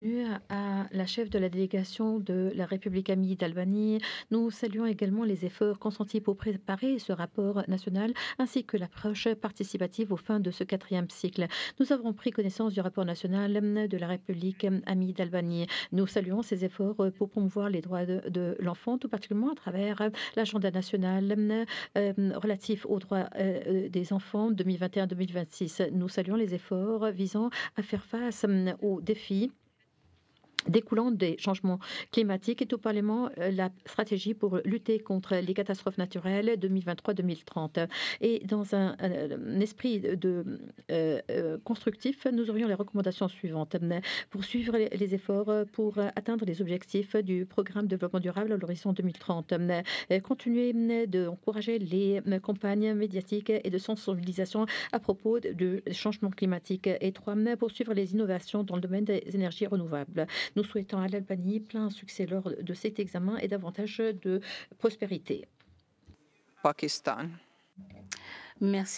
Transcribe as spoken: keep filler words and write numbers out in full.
À la chef de la délégation de la République amie d'Albanie. Nous saluons également les efforts consentis pour préparer ce rapport national ainsi que l'approche participative aux fins de ce quatrième cycle. Nous avons pris connaissance du rapport national de la République amie d'Albanie. Nous saluons ces efforts pour promouvoir les droits de, de l'enfant, tout particulièrement à travers l'agenda national euh, relatif aux droits euh, des enfants deux mille vingt et un à deux mille vingt-six. Nous saluons les efforts visant à faire face aux défis découlant des changements climatiques et tout parlement euh, la stratégie pour lutter contre les catastrophes naturelles deux mille vingt-trois à deux mille trente. Et dans un, un- un esprit de euh, euh, constructif, nous aurions les recommandations suivantes. Poursuivre les, les efforts pour atteindre les objectifs du programme de développement durable à l'horizon deux mille trente. Euh, Continuer d'encourager les euh, campagnes médiatiques et de sensibilisation à propos du changement climatique. Et trois, poursuivre les innovations dans le domaine des énergies renouvelables. Nous souhaitons à l'Albanie plein succès lors de cet examen et davantage de prospérité. Pakistan. Merci.